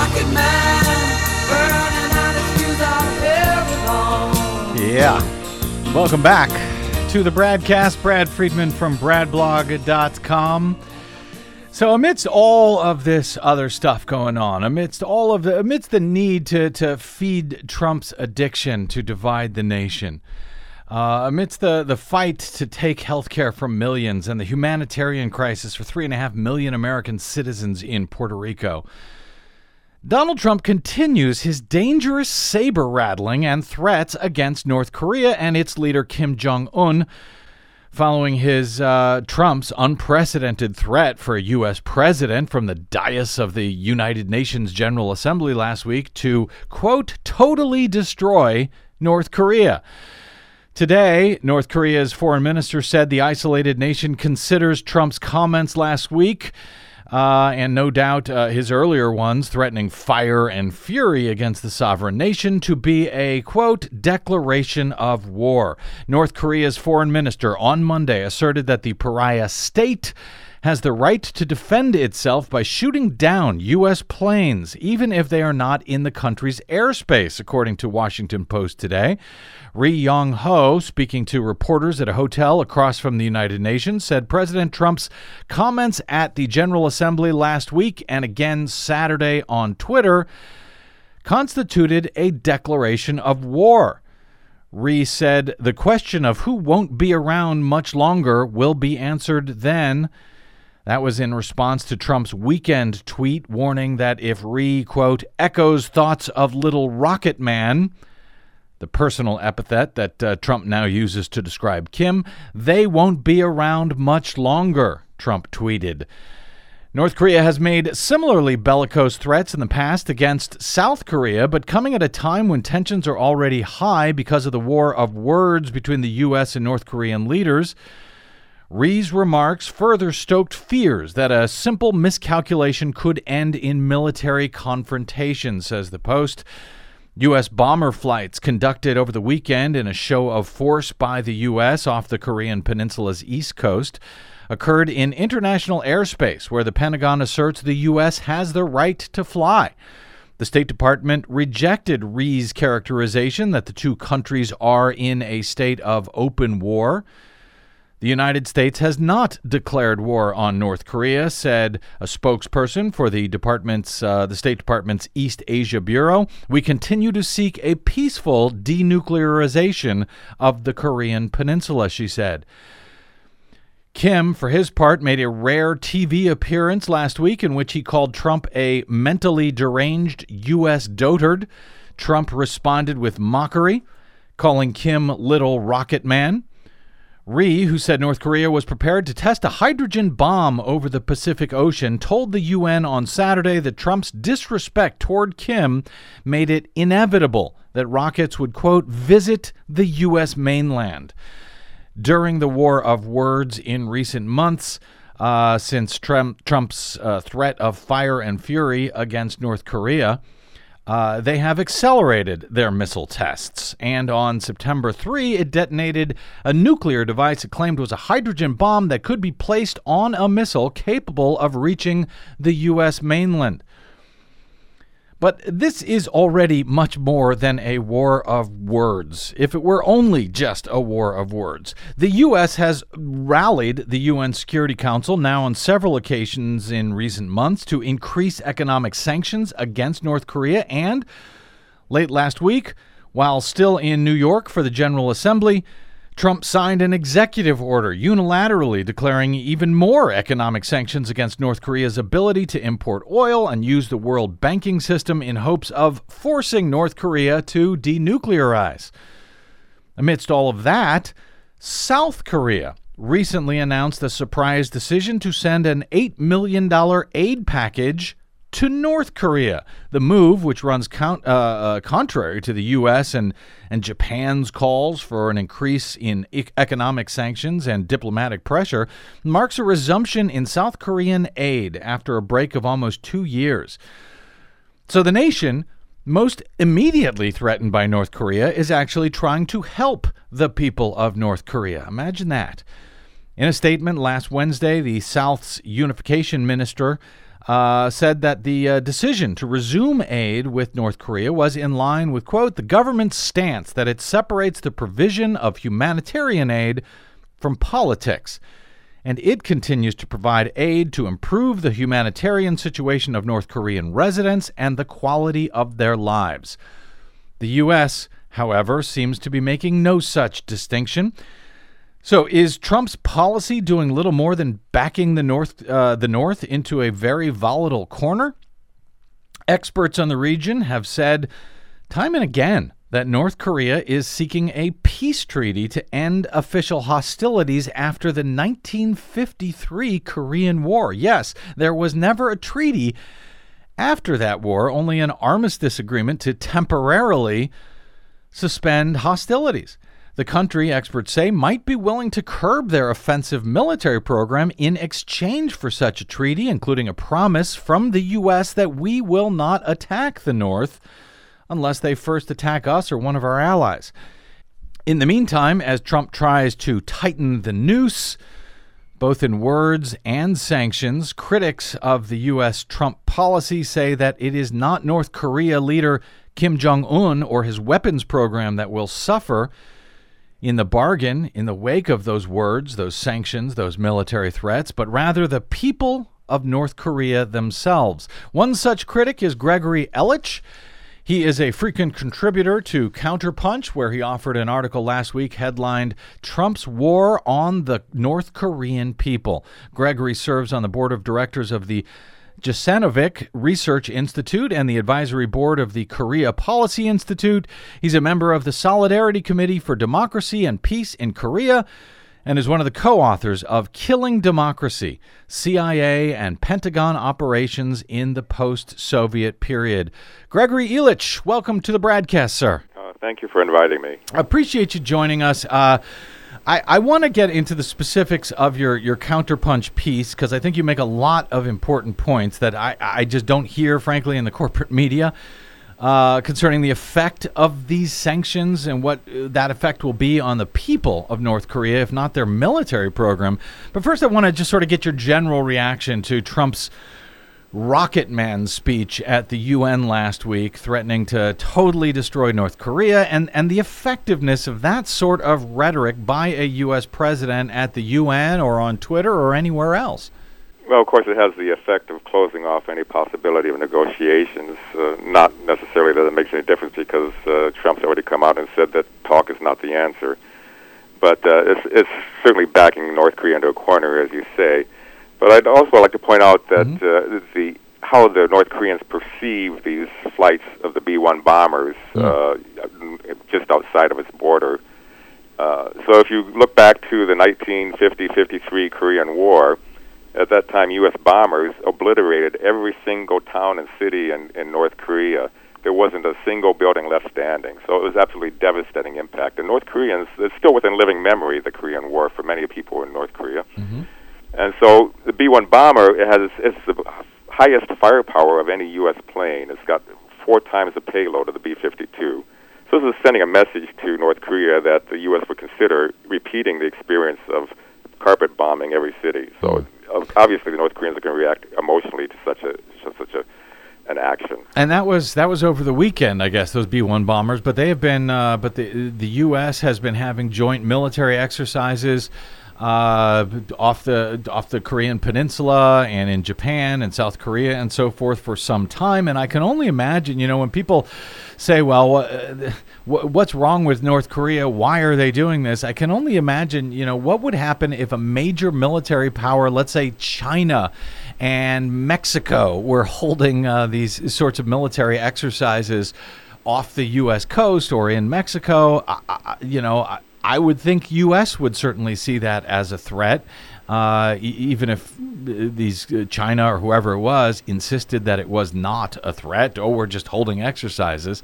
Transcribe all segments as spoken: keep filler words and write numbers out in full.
rocket man, burning out his fuse out here alone. Yeah. Welcome back to the Bradcast. Brad Friedman from brad blog dot com. So amidst all of this other stuff going on, amidst all of the, amidst the need to, to feed Trump's addiction to divide the nation, uh, amidst the, the fight to take health care from millions and the humanitarian crisis for three and a half million American citizens in Puerto Rico, Donald Trump continues his dangerous saber rattling and threats against North Korea and its leader Kim Jong-un, following his uh, Trump's unprecedented threat for a U S president from the dais of the United Nations General Assembly last week to, quote, totally destroy North Korea. Today, North Korea's foreign minister said the isolated nation considers Trump's comments last week Uh, and no doubt uh, his earlier ones threatening fire and fury against the sovereign nation to be a, quote, declaration of war. North Korea's foreign minister on Monday asserted that the pariah state has the right to defend itself by shooting down U S planes, even if they are not in the country's airspace, according to Washington Post today. Ri Yong Ho, speaking to reporters at a hotel across from the United Nations, said President Trump's comments at the General Assembly last week and again Saturday on Twitter constituted a declaration of war. Ri said the question of who won't be around much longer will be answered then. That was in response to Trump's weekend tweet warning that if Ri, quote, echoes thoughts of Little Rocket Man, the personal epithet that uh, Trump now uses to describe Kim, they won't be around much longer, Trump tweeted. North Korea has made similarly bellicose threats in the past against South Korea, but coming at a time when tensions are already high because of the war of words between the U S and North Korean leaders. Ri's remarks further stoked fears that a simple miscalculation could end in military confrontation, says the Post. U S bomber flights conducted over the weekend in a show of force by the U S off the Korean Peninsula's east coast occurred in international airspace, where the Pentagon asserts the U S has the right to fly. The State Department rejected Ri's characterization that the two countries are in a state of open war. The United States has not declared war on North Korea, said a spokesperson for the department's, uh, the State Department's East Asia Bureau. We continue to seek a peaceful denuclearization of the Korean Peninsula, she said. Kim, for his part, made a rare T V appearance last week in which he called Trump a mentally deranged U S dotard. Trump responded with mockery, calling Kim Little Rocket Man. Ri, who said North Korea was prepared to test a hydrogen bomb over the Pacific Ocean, told the U N on Saturday that Trump's disrespect toward Kim made it inevitable that rockets would, quote, visit the U S mainland. During the war of words in recent months, uh, since Trump, Trump's uh, threat of fire and fury against North Korea, Uh, they have accelerated their missile tests, and on September third, it detonated a nuclear device it claimed was a hydrogen bomb that could be placed on a missile capable of reaching the U S mainland. But this is already much more than a war of words, if it were only just a war of words. The U S has rallied the U N Security Council now on several occasions in recent months to increase economic sanctions against North Korea, and late last week, while still in New York for the General Assembly, Trump signed an executive order unilaterally declaring even more economic sanctions against North Korea's ability to import oil and use the world banking system in hopes of forcing North Korea to denuclearize. Amidst all of that, South Korea recently announced a surprise decision to send an eight million dollars aid package to North Korea. The move, which runs count, uh, uh, contrary to the U S and, and Japan's calls for an increase in e- economic sanctions and diplomatic pressure, marks a resumption in South Korean aid after a break of almost two years. So the nation, most immediately threatened by North Korea, is actually trying to help the people of North Korea. Imagine that. In a statement last Wednesday, the South's unification minister uh, said that the uh, decision to resume aid with North Korea was in line with, quote, the government's stance that it separates the provision of humanitarian aid from politics. And it continues to provide aid to improve the humanitarian situation of North Korean residents and the quality of their lives. The U S, however, seems to be making no such distinction. So is Trump's policy doing little more than backing the North, uh, the North into a very volatile corner? Experts on the region have said time and again that North Korea is seeking a peace treaty to end official hostilities after the nineteen fifty-three Korean War. Yes, there was never a treaty after that war, only an armistice agreement to temporarily suspend hostilities. The country, experts say, might be willing to curb their offensive military program in exchange for such a treaty, including a promise from the U S that we will not attack the North unless they first attack us or one of our allies. In the meantime, as Trump tries to tighten the noose, both in words and sanctions, critics of the U S Trump policy say that it is not North Korea leader Kim Jong-un or his weapons program that will suffer in the bargain, in the wake of those words, those sanctions, those military threats, but rather the people of North Korea themselves. One such critic is Gregory Ellich. He is a frequent contributor to Counterpunch, where he offered an article last week headlined Trump's War on the North Korean People. Gregory serves on the board of directors of the Jasanovic Research Institute and the advisory board of the Korea Policy Institute. He's a member of the Solidarity Committee for Democracy and Peace in Korea and is one of the co-authors of Killing Democracy, C I A and Pentagon Operations in the Post-Soviet Period. Gregory Ellich, welcome to the broadcast, sir. Uh, thank you for inviting me. I appreciate you joining us. Uh, I, I want to get into the specifics of your, your Counterpunch piece because I think you make a lot of important points that I, I just don't hear, frankly, in the corporate media. Uh, concerning the effect of these sanctions and what that effect will be on the people of North Korea, if not their military program. But first, I want to just sort of get your general reaction to Trump's Rocket Man speech at the U N last week, threatening to totally destroy North Korea, and, and the effectiveness of that sort of rhetoric by a U S president at the U N or on Twitter or anywhere else. Well, of course, it has the effect of closing off any possibility of negotiations. Uh, not necessarily that it makes any difference because uh, Trump's already come out and said that talk is not the answer. But uh, it's, it's certainly backing North Korea into a corner, as you say. But I'd also like to point out that mm-hmm. uh, the how the North Koreans perceive these flights of the B one bombers mm-hmm. uh, just outside of its border. Uh, so if you look back to the nineteen fifty fifty-three Korean War, at that time, U S bombers obliterated every single town and city in, in North Korea. There wasn't a single building left standing. So it was absolutely devastating impact. And North Koreans, it's still within living memory, the Korean War, for many people in North Korea. Mm-hmm. And so the B one bomber, it has it's the highest firepower of any U S plane. It's got four times the payload of the B fifty-two. So this is sending a message to North Korea that the U S would consider repeating the experience of carpet bombing every city. So mm-hmm. obviously the North Koreans are going to react emotionally to such a such a an action. And that was that was over the weekend, I guess, those B one bombers. But they have been, uh, but the the U S has been having joint military exercises uh, off the off the Korean Peninsula and in Japan and South Korea and so forth for some time. And I can only imagine, you know, when people say, well, uh, what's wrong with North Korea? Why are they doing this? I can only imagine, you know, what would happen if a major military power, let's say China and Mexico, were holding uh, these sorts of military exercises off the U S coast or in Mexico. I, I, you know, I, I would think U S would certainly see that as a threat. Uh, e- even if these uh, China or whoever it was insisted that it was not a threat, or we're just holding exercises.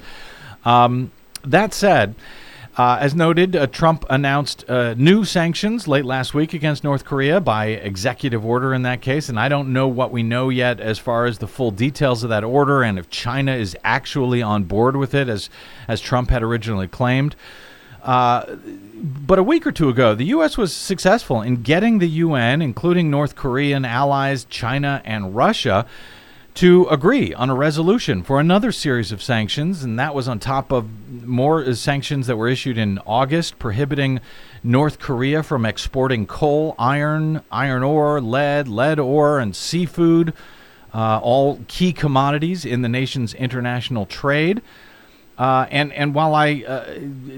Um, that said, uh, as noted, uh, Trump announced uh, new sanctions late last week against North Korea by executive order in that case, and I don't know what we know yet as far as the full details of that order and if China is actually on board with it as as Trump had originally claimed. Uh, but a week or two ago, the U S was successful in getting the U N, including North Korean allies, China and Russia, to agree on a resolution for another series of sanctions, and that was on top of more sanctions that were issued in August, prohibiting North Korea from exporting coal, iron, iron ore, lead, lead ore, and seafood, uh, all key commodities in the nation's international trade. Uh, and and while I uh,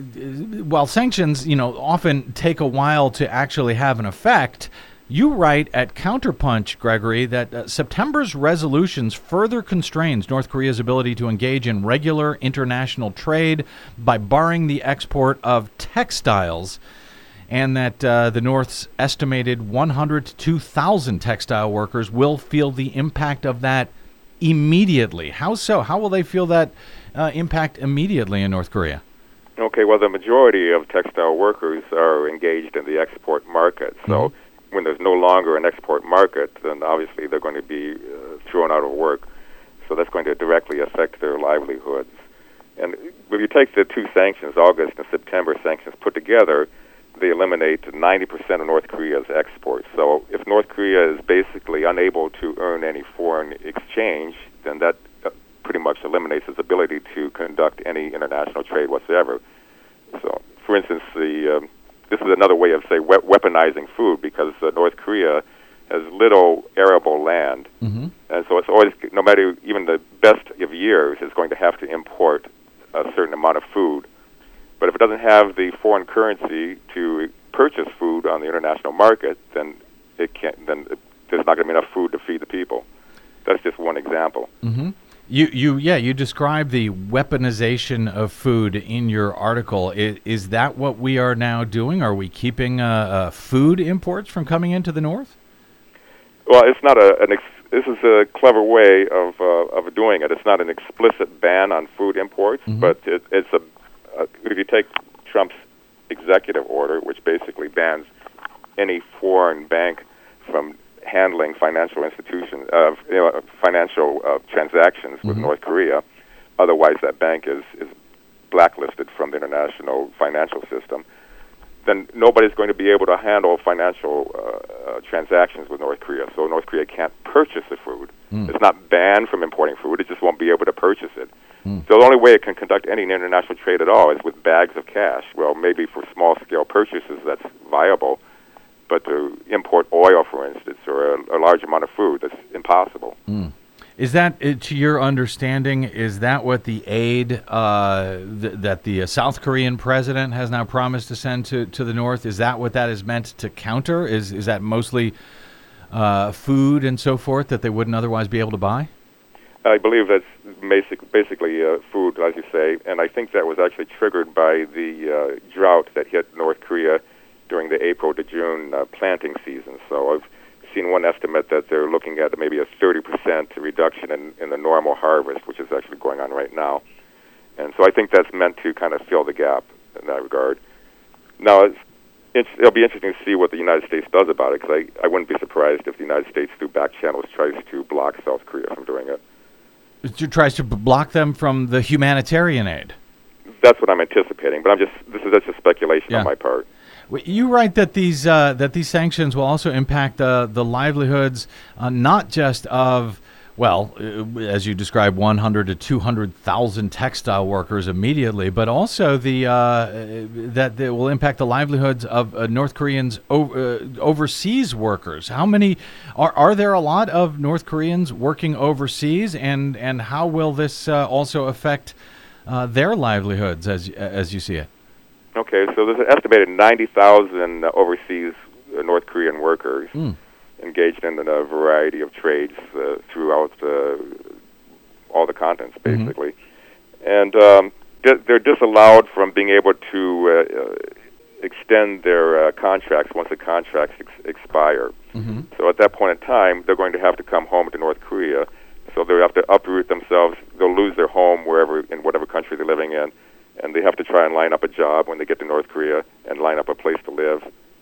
while sanctions, you know, often take a while to actually have an effect, you write at Counterpunch, Gregory, that uh, September's resolutions further constrains North Korea's ability to engage in regular international trade by barring the export of textiles, and that uh, the North's estimated one hundred to two thousand textile workers will feel the impact of that immediately. How so? How will they feel that uh, impact immediately in North Korea? Okay, well, the majority of textile workers are engaged in the export market, so mm-hmm. when there's no longer an export market, then obviously they're going to be uh, thrown out of work. So that's going to directly affect their livelihoods. And if you take the two sanctions, August and September sanctions put together, they eliminate ninety percent of North Korea's exports. So if North Korea is basically unable to earn any foreign exchange, then that uh, pretty much eliminates its ability to conduct any international trade whatsoever. So, for instance, the um, this is another way of, say, we- weaponizing food, because uh, North Korea has little arable land, mm-hmm. and so it's always, no matter even the best of years, it's going to have to import a certain amount of food. But if it doesn't have the foreign currency to purchase food on the international market, then it can't. Then it, there's not going to be enough food to feed the people. That's just one example. Mm-hmm. You, you, yeah, you describe the weaponization of food in your article. Is, is that what we are now doing? Are we keeping uh, uh, food imports from coming into the North? Well, it's not a. An ex- this is a clever way of uh, of doing it. It's not an explicit ban on food imports, mm-hmm. but it, it's a. Uh, if you take Trump's executive order, which basically bans any foreign bank from handling financial institutions, uh, you know, financial uh, transactions with mm-hmm. North Korea, otherwise that bank is, is blacklisted from the international financial system, then nobody's going to be able to handle financial uh, uh, transactions with North Korea. So North Korea can't purchase the food. Mm. It's not banned from importing food, it just won't be able to purchase it. Mm. So the only way it can conduct any international trade at all is with bags of cash. Well, maybe for small-scale purchases that's viable, but to import oil, for instance, or a, a large amount of food, that's impossible. Mm. Is that, uh, to your understanding, is that what the aid uh, th- that the uh, South Korean president has now promised to send to, to the North, is that what that is meant to counter? Is is that mostly uh, food and so forth that they wouldn't otherwise be able to buy? I believe that's basic, basically uh, food, as you say, and I think that was actually triggered by the uh, drought that hit North Korea during the April to June uh, planting season. So I've seen one estimate that they're looking at maybe a thirty percent reduction in, in the normal harvest, which is actually going on right now. And so I think that's meant to kind of fill the gap in that regard. Now, it's, it's, it'll be interesting to see what the United States does about it, because I, I wouldn't be surprised if the United States, through back channels, tries to block South Korea from doing it. It tries to b- block them from the humanitarian aid. That's what I'm anticipating, but I'm just this is just speculation yeah. on my part. You write that these uh, that these sanctions will also impact uh, the livelihoods, uh, not just of, well, uh, as you described, one hundred to two hundred thousand textile workers immediately, but also the uh, that they will impact the livelihoods of uh, North Koreans o- uh, overseas workers. How many are are there? A lot of North Koreans working overseas, and and how will this uh, also affect uh, their livelihoods as as you see it? Okay, so there's an estimated ninety thousand uh, overseas uh, North Korean workers mm. engaged in a variety of trades uh, throughout uh, all the continents, basically. Mm-hmm. And um, di- they're disallowed from being able to uh, uh, extend their uh, contracts once the contracts ex- expire. Mm-hmm. So at that point in time, they're going to have to come home to North Korea. So they'll have to uproot themselves. They'll lose their home wherever, in whatever country they're living in. And they have to try and line up a job when they get to North Korea and line up a place to live.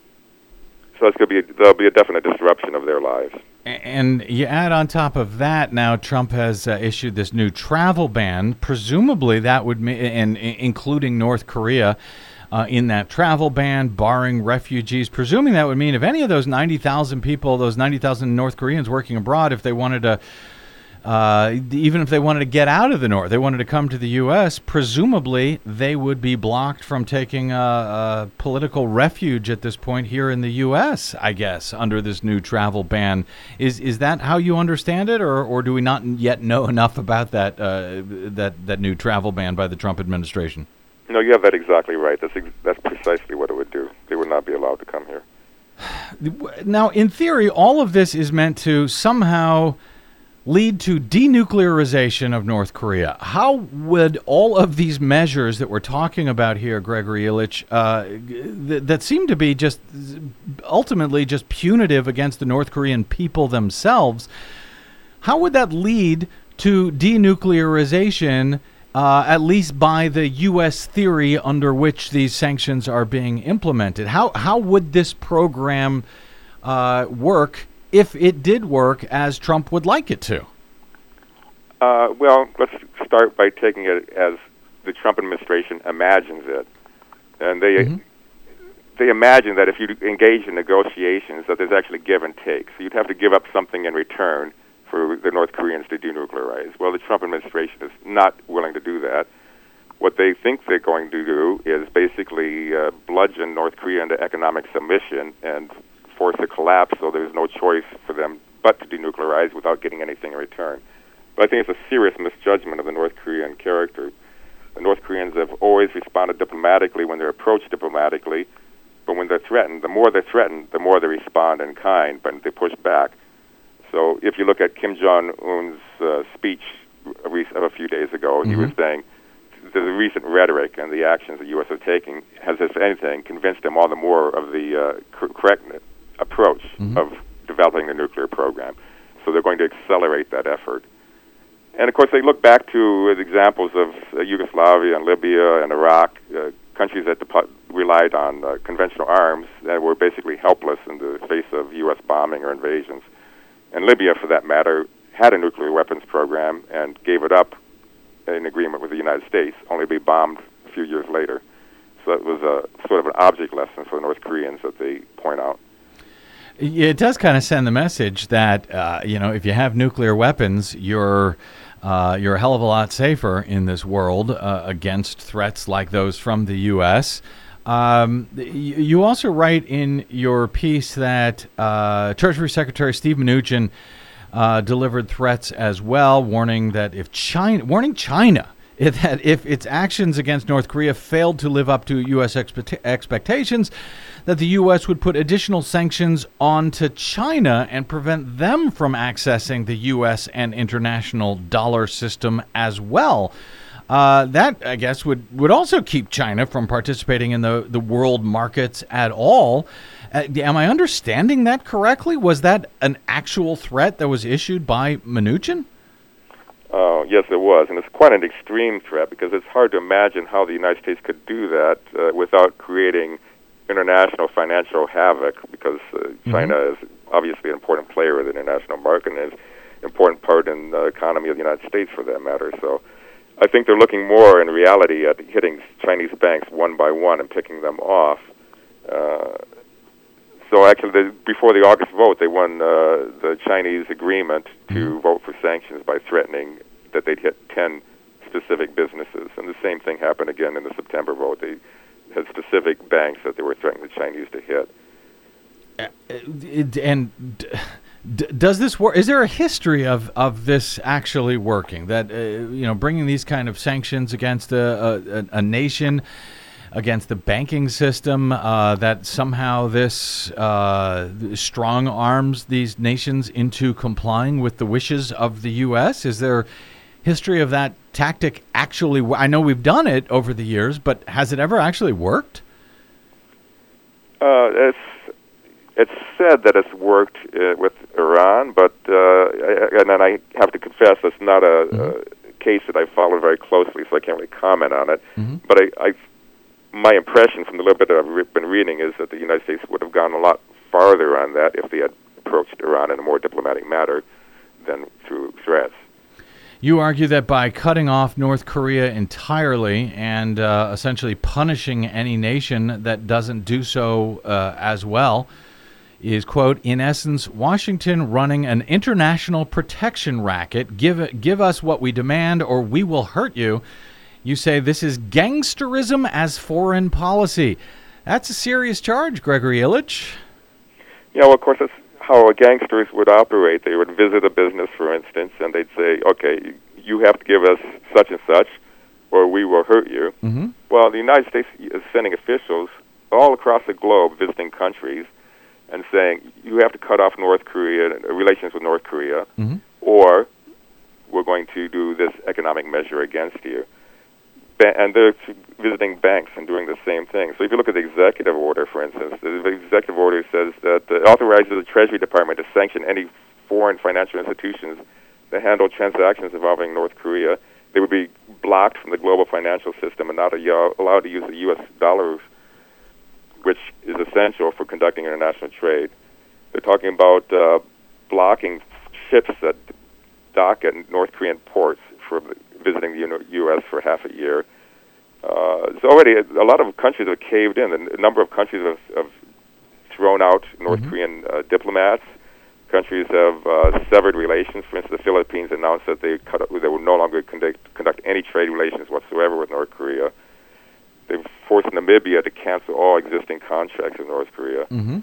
So it's going to be there'll be a definite disruption of their lives. And you add on top of that, now Trump has uh, issued this new travel ban. Presumably, that would mean, and including North Korea uh, in that travel ban, barring refugees. Presuming that would mean if any of those ninety thousand people, those ninety thousand North Koreans working abroad, if they wanted to uh, even if they wanted to get out of the North, they wanted to come to the U S, presumably they would be blocked from taking a, a political refuge at this point here in the U S, I guess, under this new travel ban. Is is that how you understand it, or, or do we not yet know enough about that, uh, that, that new travel ban by the Trump administration? No, you have that exactly right. That's ex- that's precisely what it would do. They would not be allowed to come here. Now, in theory, all of this is meant to somehow lead to denuclearization of North Korea. How would all of these measures that we're talking about here, Gregory Ilitch, uh, th- that seem to be just ultimately just punitive against the North Korean people themselves, how would that lead to denuclearization, uh, at least by the U S theory under which these sanctions are being implemented? How how would this program uh, work if it did work as Trump would like it to? Uh, well, let's start by taking it as the Trump administration imagines it. And they mm-hmm. they imagine that if you engage in negotiations, that there's actually give and take. So you'd have to give up something in return for the North Koreans to denuclearize. Well, the Trump administration is not willing to do that. What they think they're going to do is basically uh, bludgeon North Korea into economic submission and force a collapse, so there's no choice for them but to denuclearize without getting anything in return. But I think it's a serious misjudgment of the North Korean character. The North Koreans have always responded diplomatically when they're approached diplomatically, but when they're threatened, the more they're threatened, the more they respond in kind, but they push back. So if you look at Kim Jong-un's uh, speech of a few days ago, mm-hmm. he was saying the recent rhetoric and the actions the U S are taking has, if anything, convinced them all the more of the uh, cor- correct approach mm-hmm. of developing the nuclear program. So they're going to accelerate that effort. And, of course, they look back to uh, examples of uh, Yugoslavia and Libya and Iraq, uh, countries that depo- relied on uh, conventional arms that were basically helpless in the face of U S bombing or invasions. And Libya, for that matter, had a nuclear weapons program and gave it up in agreement with the United States, only to be bombed a few years later. So it was a sort of an object lesson for the North Koreans that they point out. It does kind of send the message that, uh, you know, if you have nuclear weapons, you're uh, you're a hell of a lot safer in this world uh, against threats like those from the U S. Um, you also write in your piece that uh, Treasury Secretary Steve Mnuchin uh, delivered threats as well, warning that if China, warning China, if, that if its actions against North Korea failed to live up to U S expect- expectations, that the U S would put additional sanctions onto China and prevent them from accessing the U S and international dollar system as well. Uh, that, I guess, would, would also keep China from participating in the, the world markets at all. Uh, am I understanding that correctly? Was that an actual threat that was issued by Mnuchin? Uh, yes, it was. And it's quite an extreme threat because it's hard to imagine how the United States could do that uh, without creating international financial havoc, because uh, China mm-hmm. is obviously an important player in the international market and is an important part in the economy of the United States, for that matter. So I think they're looking more in reality at hitting Chinese banks one by one and picking them off. Uh, so actually, they, before the August vote, they won uh, the Chinese agreement to mm-hmm. vote for sanctions by threatening that they'd hit ten specific businesses. And the same thing happened again in the September vote. They had specific banks that they were threatening the Chinese to hit. Uh, it, and d- d- does this work? Is there a history of, of this actually working? That uh, you know, bringing these kind of sanctions against a, a, a nation, against the banking system, uh, that somehow this uh, strong arms these nations into complying with the wishes of the U S? Is there history of that tactic actually? I know we've done it over the years, but has it ever actually worked? Uh, it's it's said that it's worked uh, with Iran, but uh, and then I have to confess that's not a, mm-hmm. a case that I follow very closely, so I can't really comment on it. Mm-hmm. But I, I, my impression from the little bit that I've been reading is that the United States would have gone a lot farther on that if they had approached Iran in a more diplomatic manner than through threats. You argue that by cutting off North Korea entirely and uh, essentially punishing any nation that doesn't do so uh, as well, is, quote, in essence, Washington running an international protection racket. Give give us what we demand or we will hurt you. You say this is gangsterism as foreign policy. That's a serious charge, Gregory Ilitch. Yeah, well, of course, that's how gangsters would operate. They would visit a business, for instance, and they'd say, okay, you have to give us such and such, or we will hurt you. Mm-hmm. Well, the United States is sending officials all across the globe visiting countries and saying, you have to cut off North Korea, relations with North Korea, mm-hmm. or we're going to do this economic measure against you. Ba- and they're visiting banks and doing the same thing. So if you look at the executive order, for instance, the executive order says that it authorizes the Treasury Department to sanction any foreign financial institutions that handle transactions involving North Korea. They would be blocked from the global financial system and not allowed to use the U S dollar, which is essential for conducting international trade. They're talking about uh, blocking ships that dock at North Korean ports for visiting the U S for half a year. Uh, it's already a, a lot of countries have caved in. A number of countries have, have thrown out North mm-hmm. Korean uh, diplomats. Countries have uh, severed relations. For instance, the Philippines announced that they cut, they would no longer conduct, conduct any trade relations whatsoever with North Korea. They've forced Namibia to cancel all existing contracts with North Korea. Mm-hmm.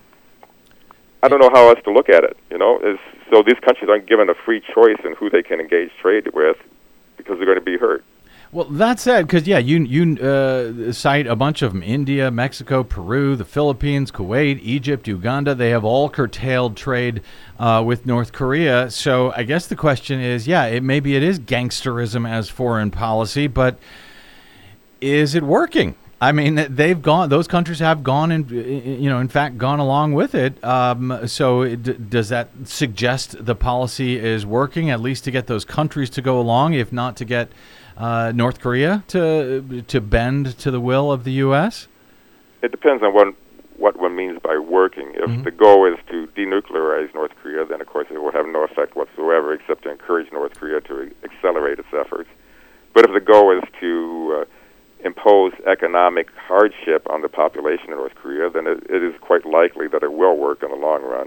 I don't know how else to look at it. You know, it's, so these countries aren't given a free choice in who they can engage trade with because they're going to be hurt. Well, that said, because, yeah, you you uh, cite a bunch of them, India, Mexico, Peru, the Philippines, Kuwait, Egypt, Uganda. They have all curtailed trade uh, with North Korea. So I guess the question is, yeah, it maybe it is gangsterism as foreign policy, but is it working? I mean, they've gone; those countries have gone, and you know, in fact, gone along with it. Um, so, it, does that suggest the policy is working, at least to get those countries to go along, if not to get uh, North Korea to to bend to the will of the U S? It depends on what what one means by working. If mm-hmm. the goal is to denuclearize North Korea, then of course it will have no effect whatsoever, except to encourage North Korea to accelerate its efforts. But if the goal is to uh, impose economic hardship on the population of North Korea, then it, it is quite likely that it will work in the long run.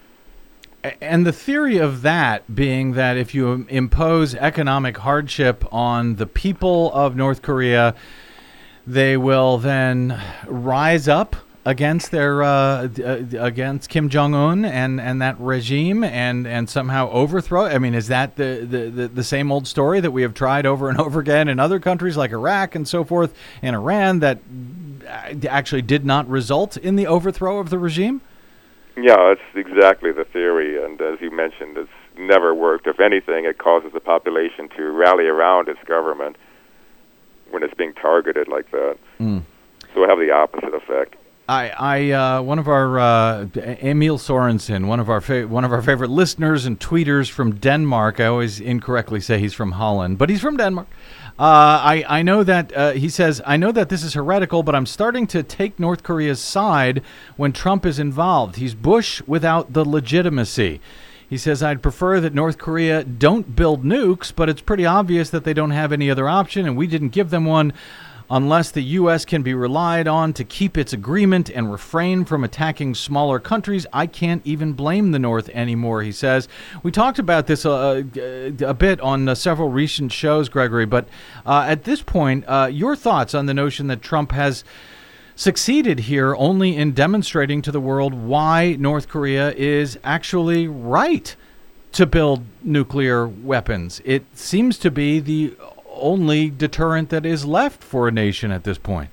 And the theory of that being that if you impose economic hardship on the people of North Korea, they will then rise up against their uh, against Kim Jong-un and, and that regime and, and somehow overthrow. I mean, is that the, the, the, the same old story that we have tried over and over again in other countries like Iraq and so forth and Iran that actually did not result in the overthrow of the regime? Yeah, it's exactly the theory. And as you mentioned, it's never worked. If anything, it causes the population to rally around its government when it's being targeted like that. Mm. So it have the opposite effect. I, I, uh, one of our uh, Emil Sorensen, one of our fa- one of our favorite listeners and tweeters from Denmark. I always incorrectly say he's from Holland, but he's from Denmark. Uh, I, I know that uh, he says I know that this is heretical, but I'm starting to take North Korea's side when Trump is involved. He's Bush without the legitimacy. He says, I'd prefer that North Korea don't build nukes, but it's pretty obvious that they don't have any other option, and we didn't give them one. Unless the U S can be relied on to keep its agreement and refrain from attacking smaller countries, I can't even blame the North anymore, he says. We talked about this uh, a bit on uh, several recent shows, Gregory, but uh, at this point, uh, your thoughts on the notion that Trump has succeeded here only in demonstrating to the world why North Korea is actually right to build nuclear weapons. It seems to be the only deterrent that is left for a nation at this point.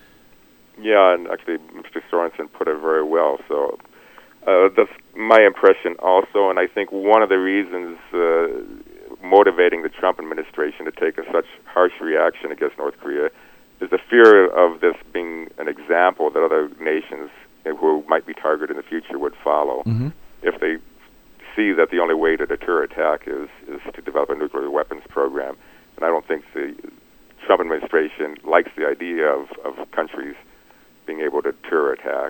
Yeah, and actually Mister Sorensen put it very well. So uh, that's my impression also, and I think one of the reasons uh, motivating the Trump administration to take a such harsh reaction against North Korea is the fear of this being an example that other nations who might be targeted in the future would follow. Mm-hmm. If they see that the only way to deter attack is, is to develop a nuclear weapons program. And I don't think the Trump administration likes the idea of, of countries being able to deter attack.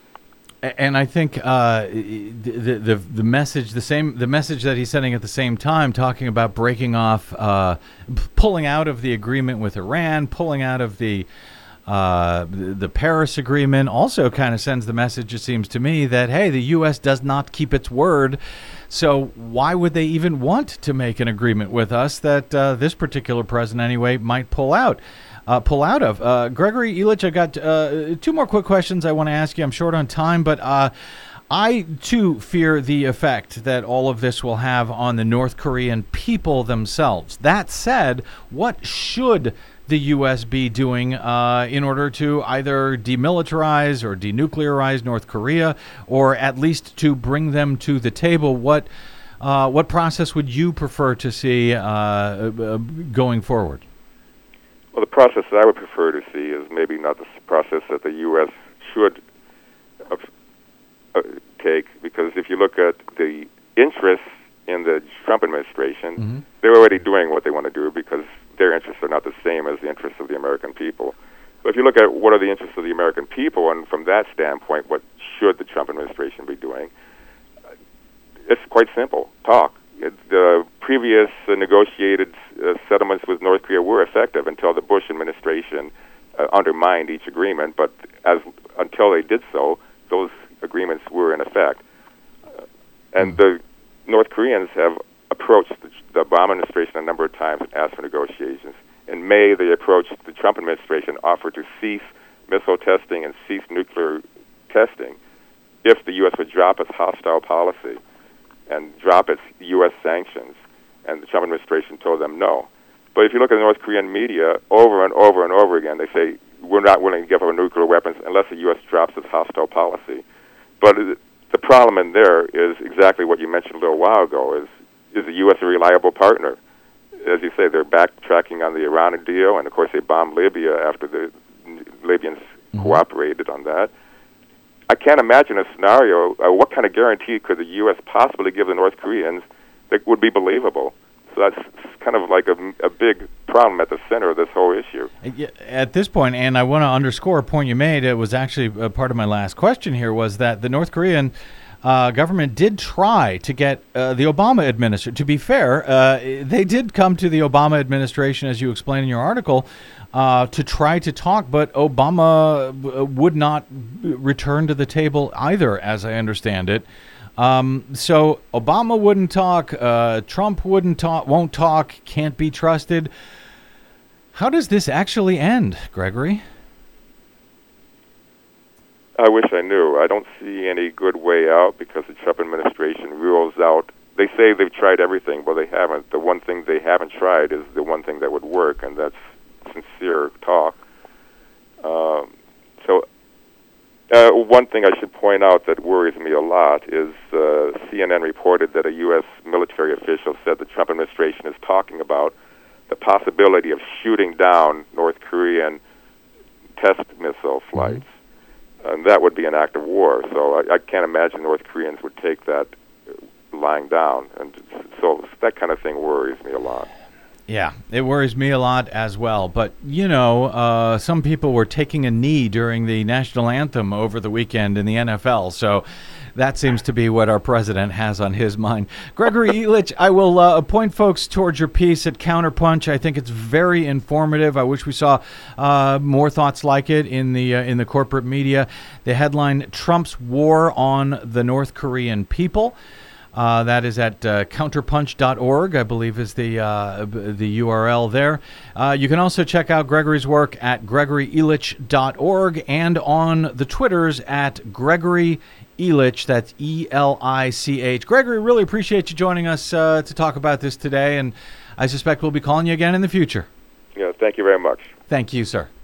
And I think uh, the, the the message, the same the message that he's sending at the same time, talking about breaking off, uh, pulling out of the agreement with Iran, pulling out of the Uh, the, the Paris Agreement also kind of sends the message, it seems to me, that, hey, the U S does not keep its word. So why would they even want to make an agreement with us that uh, this particular president, anyway, might pull out? Uh, pull out of. Uh, Gregory Elitch, I got uh, two more quick questions I want to ask you. I'm short on time, but uh, I, too, fear the effect that all of this will have on the North Korean people themselves. That said, what should the U S be doing uh, in order to either demilitarize or denuclearize North Korea, or at least to bring them to the table? What uh, what process would you prefer to see uh, uh, going forward? Well, the process that I would prefer to see is maybe not the process that the U S should uh, uh, take, because if you look at the interests in the Trump administration, mm-hmm. they're already doing what they want to do because their interests are not the same as the interests of the American people. But if you look at what are the interests of the American people, and from that standpoint, what should the Trump administration be doing, it's quite simple. Talk. The previous uh, negotiated uh, settlements with North Korea were effective until the Bush administration uh, undermined each agreement, but as until they did so, those agreements were in effect. Uh, and the North Koreans have approached the, the Obama administration a number of times and asked for negotiations. In May, they approached the Trump administration, offered to cease missile testing and cease nuclear testing if the U S would drop its hostile policy and drop its U S sanctions. And the Trump administration told them no. But if you look at the North Korean media, over and over and over again, they say, we're not willing to give up nuclear weapons unless the U S drops its hostile policy. But it, the problem in there is exactly what you mentioned a little while ago, is is the U S a reliable partner? As you say, they're backtracking on the Iran deal, and of course they bombed Libya after the Libyans mm-hmm. cooperated on that. I can't imagine a scenario, uh, what kind of guarantee could the U S possibly give the North Koreans that would be believable? So that's kind of like a, a big problem at the center of this whole issue. At this point, and I want to underscore a point you made, it was actually a part of my last question here, was that the North Korean uh, government did try to get uh, the Obama administration, to be fair, uh, they did come to the Obama administration, as you explained in your article, uh, to try to talk, but Obama would not return to the table either, as I understand it. Um, so Obama wouldn't talk, uh, Trump wouldn't talk, won't talk, can't be trusted. How does this actually end, Gregory? I wish I knew. I don't see any good way out because the Trump administration rules out. They say they've tried everything, but they haven't. The one thing they haven't tried is the one thing that would work, and that's sincere talk. Um, so uh, one thing I should point out that worries me a lot is uh, C N N reported that a U S military official said the Trump administration is talking about the possibility of shooting down North Korean test missile flights. Mm-hmm. And that would be an act of war. So I, I can't imagine North Koreans would take that lying down. And so that kind of thing worries me a lot. Yeah, it worries me a lot as well. But, you know, uh, some people were taking a knee during the national anthem over the weekend in the N F L. So that seems to be what our president has on his mind. Gregory Elitch, I will uh, point folks towards your piece at Counterpunch. I think it's very informative. I wish we saw uh, more thoughts like it in the uh, in the corporate media. The headline, Trump's War on the North Korean People. Uh, that is at uh, counterpunch dot org, I believe is the uh, the U R L there. Uh, you can also check out Gregory's work at gregory elitch dot org and on the Twitters at Gregory Elitch. That's E L I C H. Gregory, really appreciate you joining us uh, to talk about this today, and I suspect we'll be calling you again in the future. Yeah, thank you very much. Thank you, sir.